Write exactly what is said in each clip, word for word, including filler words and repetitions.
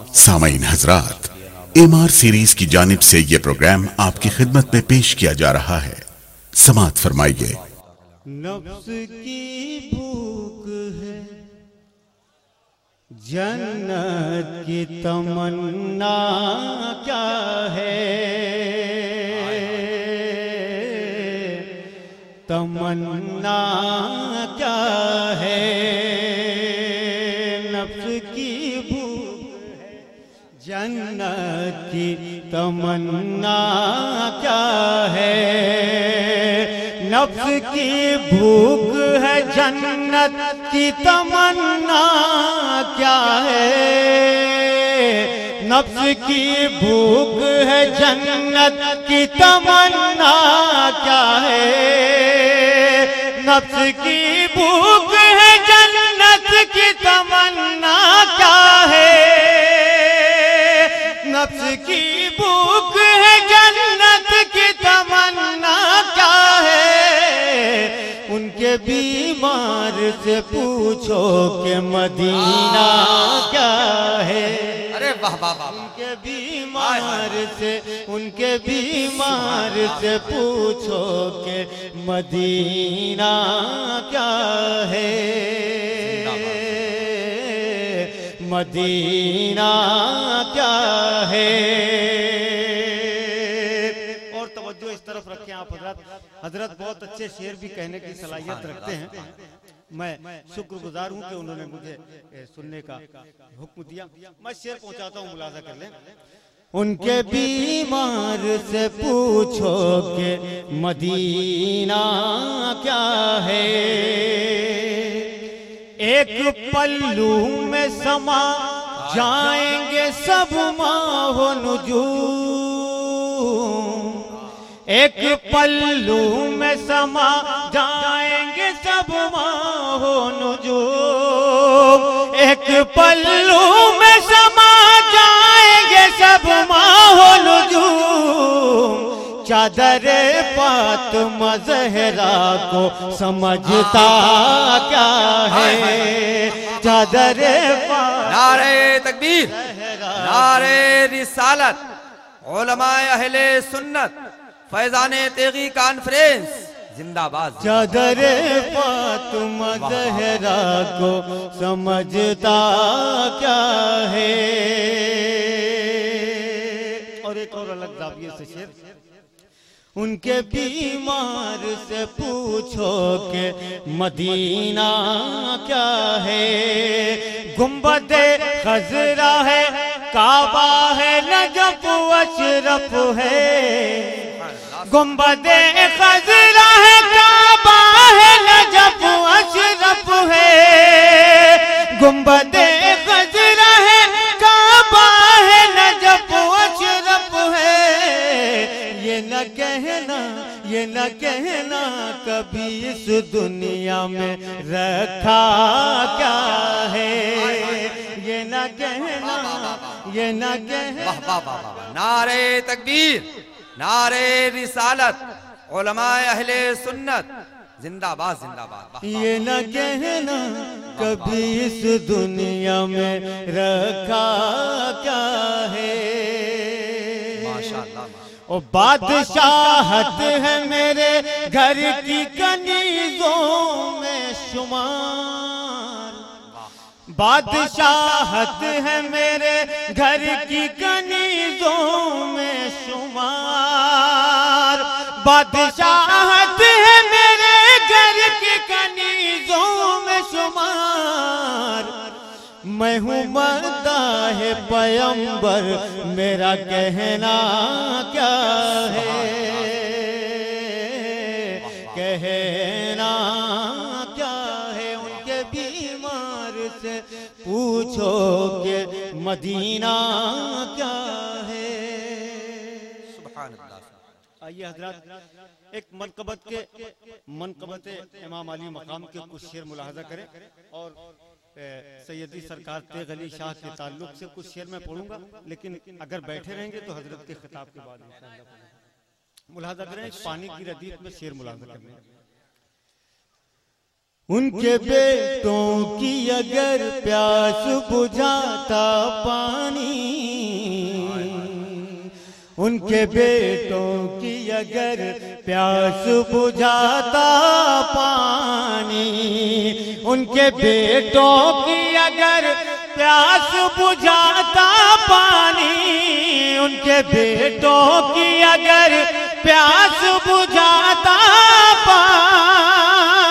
सामईन हजरात, M R series की जानिब से ये प्रोग्राम आपकी खिदमत में पेश किया जा रहा है। समाअत फरमाइए। नफ्स की भूख है, जन्नत की तमन्ना क्या है, तमन्ना क्या है। नफ्स की भूख है, जन्नत की तमन्ना क्या है। नफ्स की भूख है, जन्नत की तमन्ना क्या है। नफ्स की भूख है, जन्नत की तमन्ना क्या है। नफ्स की भूख है, जन्नत की तमन्ना क्या है। नफ्स की भूख है, जन्नत की तमन्ना क्या है। उनके बीमार से पूछो कि मदीना क्या है। अरे वाह वाह वाह। उनके बीमार से उनके बीमार से पूछो कि मदीना क्या है। मदीना क्या है। और तवज्जो इस तरफ रखें आप हजरत। हजरत बहुत अच्छे शेर भी कहने की सलाहियत रखते हैं। मैं शुक्रगुजार हूं कि उन्होंने मुझे सुनने का हुक्म दिया। मैं शेर पहुंचाता हूं, मुलाजा कर लें। उनके बीमार से पूछो कि मदीना क्या है। एक पल्लू में समा जाएंगे सब माहो नुजूम। एक पल्लू में समा जाएंगे सब माहो नुजूम। एक पल्लू में समा जाएंगे सब माहो नुजूम। चादर फातिमा ज़हरा को समझता क्या है। चादर नारे तकबीर, नारे रिसालत, उलमाए अहले सुन्नत, फैजाने तेगी कॉन्फ्रेंस जिंदाबाद। चादर फातिमा ज़हरा को समझता क्या है। और एक और अलग जाविये से शेर। उनके बीमार से पूछो कि मदीना क्या है। गुंबदे खजरा है, काबा है, नजफ अशरफ है। गुंबदे खजरा है, काबा है, नजफ अशरफ है। गुंबदे खजरा है, काबा है, नजफ अशरफ है। ये न कहना, ये न कहना कभी इस दुनिया में रखा क्या है। ये न कहना, ये न कहना। नारे तकबीर, नारे रिसालत, उलमाए अहले सुन्नत जिंदाबाद जिंदाबाद। ये न कहना कभी इस दुनिया में रखा क्या है। माशाअल्लाह। ओ बादशाहत है मेरे घर की कनीज़ों में शुमार। बादशाहत है मेरे घर की कनीज़ों में शुमार। बादशाहत है मेरे घर की कनीज़ों में शुमार। मैं हूँ मदाह पैगंबर, मेरा कहना क्या है। कहना क्या है। उनके बीमार से पूछो कि मदीना क्या है। सुभान अल्लाह। आइए हजरत, एक मनकबत के मनकबत इमाम अली मकाम के कुछ शेर मुलाहजा करें। और सैयदी सरकार तेग अली शाह के ताल्लुक से कुछ शेर मैं पढ़ूंगा, लेकिन अगर बैठे रहेंगे तो हजरत के खिताब के बाद मुलाहजा करें। पानी की रदीफ में शेर मुलाहजा करने। उनके बेटों की अगर प्यास बुझाता पानी उनके बेटों की अगर प्यास बुझाता पानी, उनके बेटों की अगर प्यास बुझाता पानी, उनके बेटों की अगर प्यास बुझाता पानी,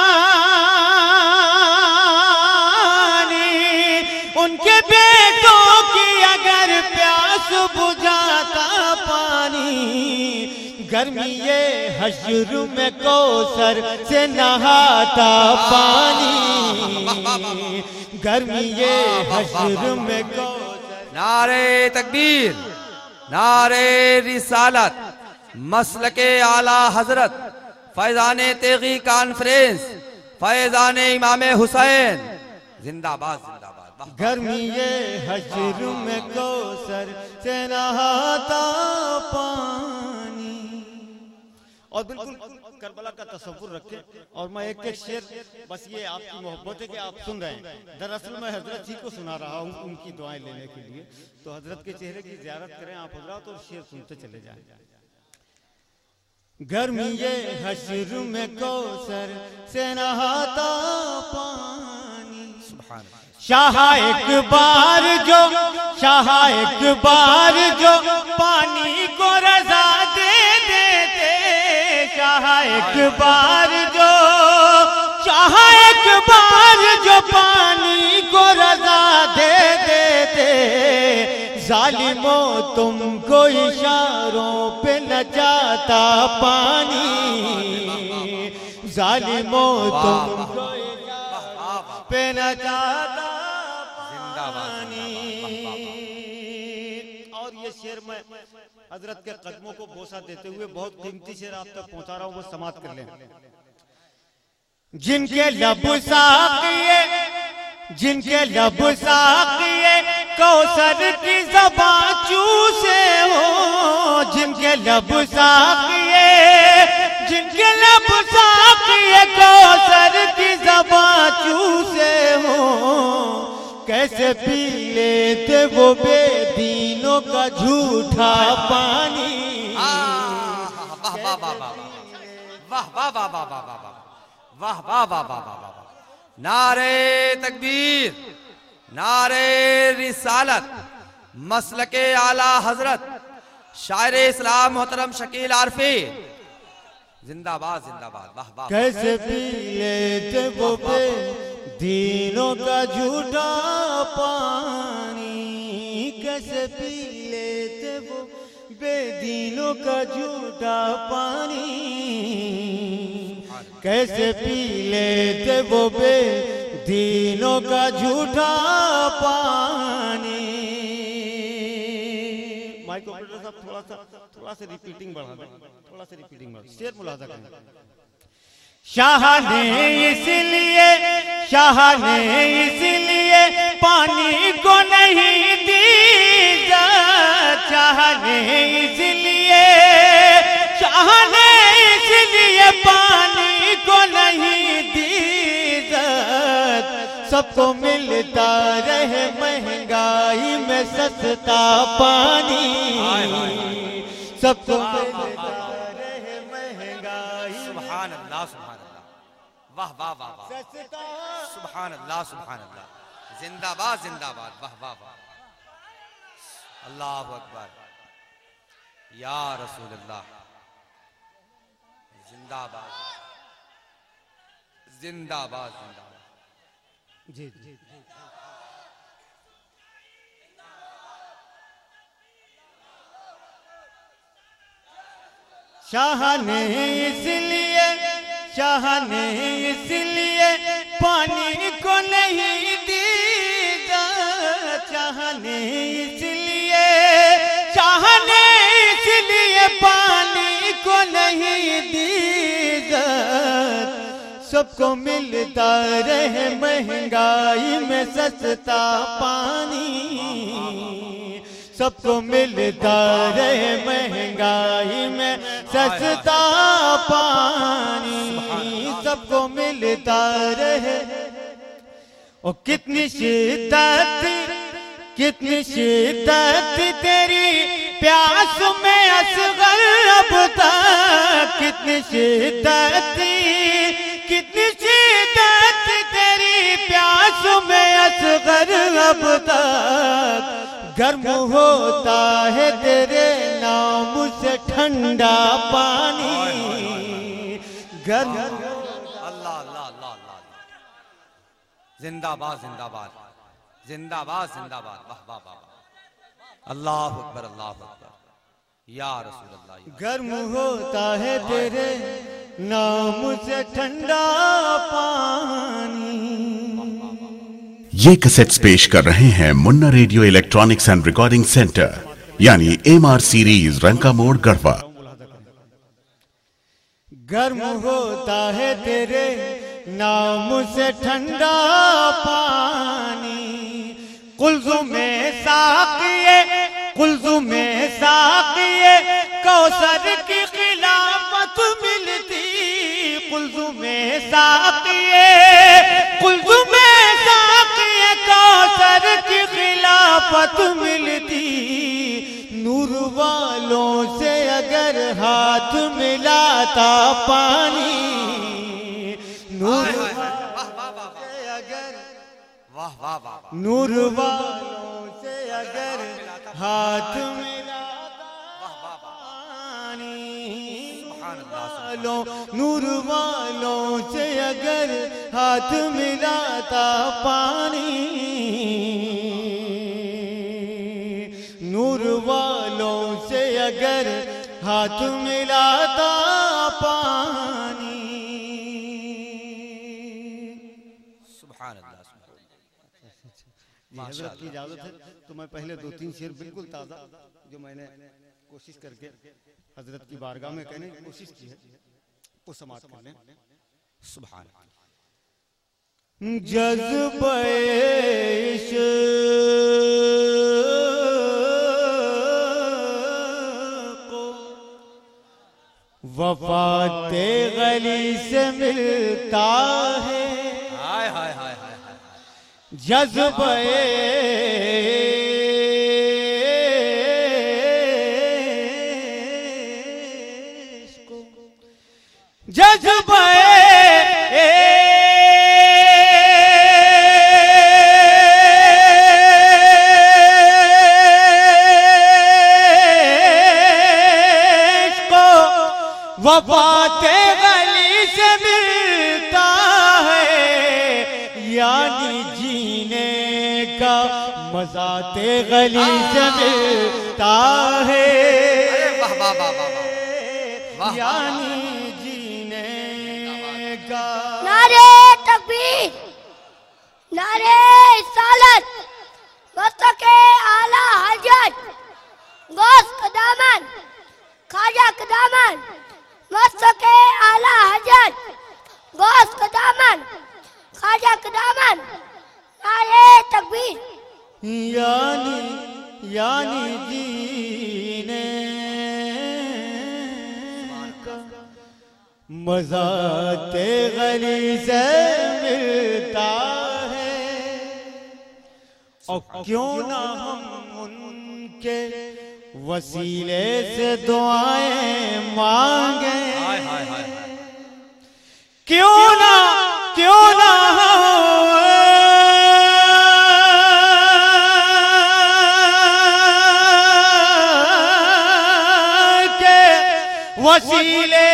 उनके बेटों की अगर प्यास बुझाता पानी, गर्मी ये हश्र में कौसर से नहाता पानी, गर्मी ये हश्र में कौसर। नारे तकबीर, नारे रिसालत, मसलके आला हजरत, फैजाने तेगी कॉन्फ्रेंस, फैजाने इमाम हुसैन, जिंदाबाद जिंदाबाद। गर्मी ये हश्र में कौसर से नहाता पानी। और बिल्कुल करबला का तस्वुर रखें। और मैं एक एक शेर, बस ये आपकी मोहब्बत है कि आप सुन रहे हैं। दरअसल मैं हजरत जी को सुना रहा हूँ उनकी दुआएं लेने के लिए, तो हजरत के चेहरे की ज़ियारत करें आप हजरत और शेर सुनते चले जाएं। गर्मी ये हश्र में कौसर से नहाता पानी, शाह एक बार जो, शाह एक बार जो पानी को रजा दे देते, शाह एक बार जो, शाह एक बार जो पानी को रजा दे देते, जालिमों तुमको इशारों पे नचाता पानी, जालिमों तुमको पे नचाता पानी। और ये शेर मैं हजरत के कदमों को बोसा देते हुए बहुत कीमती शेर आप तक पहुंचा रहा हूं, वो समाप्त कर लें। जिनके लब साक़िए, जिनके लब साक़िए कौसर की ज़बां चूसे हो, जिनके लब साक़िए, जिनके लब साक़िए कौसर की ज़बां चूसे हो, कैसे पी लेते वो बेदीनों का झूठा पानी। वाह वाह वाह वाह वाह वाह वाह वाह वाह वाह वाह वाह वाह वाह। नारे तकबीर, नारे रिसालत, मसलके आला हजरत, शायर इस्लाम मोहतरम शकील आरफी, जिंदाबाद जिंदाबाद। वाह वाह। कैसे पी लेते वो बेदीनों का झूठा पानी, कैसे पी लेते वो बेदीनों का झूठा पानी, कैसे पी लेते वो बेदीनों का झूठा पानी। माइक ऑपरेटर साहब थोड़ा सा थोड़ा सा रिपीटिंग बढ़ा दें, थोड़ा सा रिपीटिंग बढ़ा, शेर मुलाजा करें। शाह ने इसलिए, शाह ने इसलिए पानी को नहीं दी इज़्ज़त, शाह ने इसलिए, शाह ने इसलिए पानी को नहीं दी इज़्ज़त, सबको मिलता रहे महंगाई में सस्ता पानी, सबको मिलता रहे महंगाई। सुभान अल्लाह सुभान अल्लाह, वाह वाह वाह वाह, सुभान अल्लाह सुभान अल्लाह, जिंदाबाद जिंदाबाद। वाह वाह वाह, अल्लाहु अकबर, या रसूल अल्लाह, जिंदाबाद जिंदाबाद जिंदाबाद। जी जी शाह ने इसलिए, शाह ने इसलिए पानी को नहीं दी इज़्ज़त, शाह ने इसलिए, शाह ने इसलिए पानी को नहीं दी इज़्ज़त, सबको मिलता रहे महंगाई में सस्ता पानी, सबको मिलता रहे महंगाई में सस्ता पानी, सबको मिलता रहे। और कितनी शिद्दत, कितनी शिद्दत तेरी प्यास में तक कितनी शिद्दत कितनी शिद्दत तेरी प्यास में असगर अब तक गर्म होता है तेरे नाम से ठंडा पानी गर्म। अल्लाह अल्लाह अल्लाह अल्लाह, जिंदाबाद जिंदाबाद जिंदाबाद जिंदाबाद, वाह वाह वाह, अल्लाह अकबर अल्लाह अकबर, या रसूल अल्लाह। गर्म होता है तेरे नाम से ठंडा पानी। ये कैसेट्स पेश कर रहे हैं Munna radio electronics and recording centre, यानी एम आर सीरीज, रंका मोड़, गढ़वा। गर्म होता है तेरे नाम से ठंडा पानी, कुल्ज़ु में साक़िए कुल्ज़ु में साक़िए कौसर की खिलाफत मिलती, कुल्ज़ु में साक़िए कुल्ज़ु में साक़िए कौसर की खिलाफत मिलती, नूर वालों से अगर हाथ मिलाता पानी, नूर से अगर वाह वाह वाह, नूर वालों से अगर हाथ मिलाता पानी, वालों नूर वालों से अगर हाथ मिलाता पानी, नूर वालों से अगर हाथ मिलाता पानी। सुभान अल्लाह। हज़रत की इजाजत है तो मैं पहले दो तीन शेर बिल्कुल ताज़ा जो मैंने कोशिश करके हजरत की बारगाह में कहने की कोशिश की है वो समाप्त कर लें। सुभान जज़्बे इश्क़ को वफ़ाते गली से मिलता है, हाय हाय हाय हाय, जज़्बे इश्क़ को जज़्बे वफ़ाते गली से मिलता है, यानी जीने का मज़ा ते गली से मिलता है, वाह वाह वाह वाह, यानी जीने का। नारे तकबीर, नारे सालत, मस्तके आला हजरत गौस कदामन, खाजा कदामन, मस्तके आला हजरत गौस कदामन, खाजा कदामन, नारे तकबीर। यानी यानी जीने का मज़ा ते गली से मिलता है, और क्यों ना हम उनके वसीले से दुआएं मांगे, हाय हाय हाय, क्यों ना क्यों ना के वसीले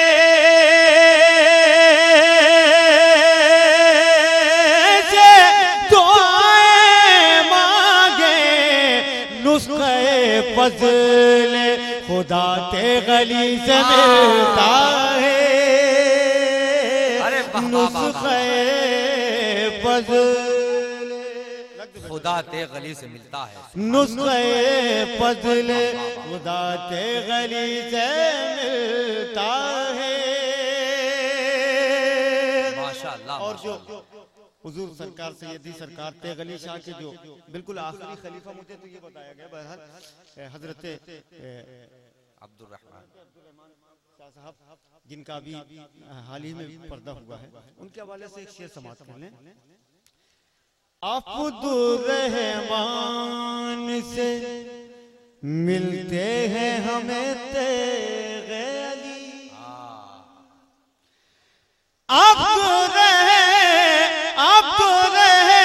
से दुआएं मांगे, नुस्खे फज़ल खुदा ते गली से मिलता है, नुस्खे फज़ल खुदा ते गली से मिलता है, नुस्खे फज़ल खुदा ते गली से मिलता है। माशाअल्लाह। और जो हुजूर सरकार सैयदी सरकार ते गली शाह के जो बिल्कुल आखिरी खलीफा, मुझे तो ये बताया गया बहरहाल हजरत अब्दुल रहमान शाह साहब जिनका भी हाल ही में पर्दा हुआ है, उनके हवाले से एक शेर समाप्त कर लें। अब्दुल रहमान से मिलते हैं हमें तेरे अब तो रहे अब तो रहे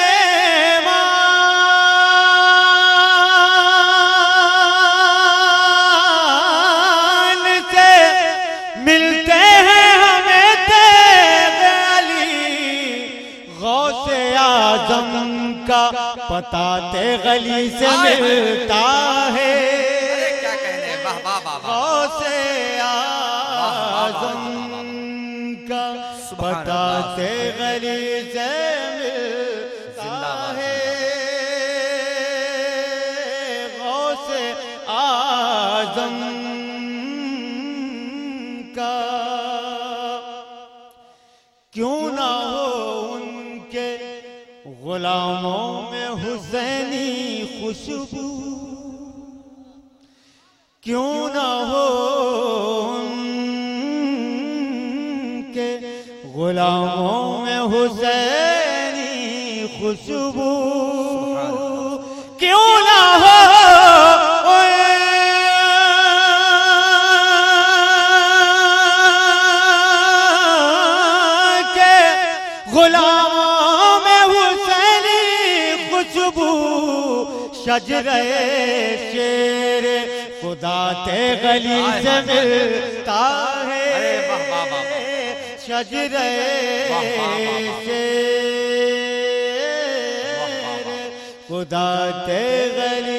मान से मिलते हैं हमें तेरे अली गौसे आजम का पता ते गली से मिलता है। अरे क्या कहने, वाह वाह वाह वाह, गौसे आजम का पता ते गली से मिलता है। गौसे आजम का क्यों ना हो उनके गुलामों में हुसैनी खुशबू, क्यों ना हो उनके गुलामों में हुसैनी खुशबू, क्यों ना हो उनके गुलामों में हुसैनी खुशबू। शजरे शेर खुदा ते गली से मिलता है। अरे वाह वाह वाह, शजरे शेर खुदा ते गली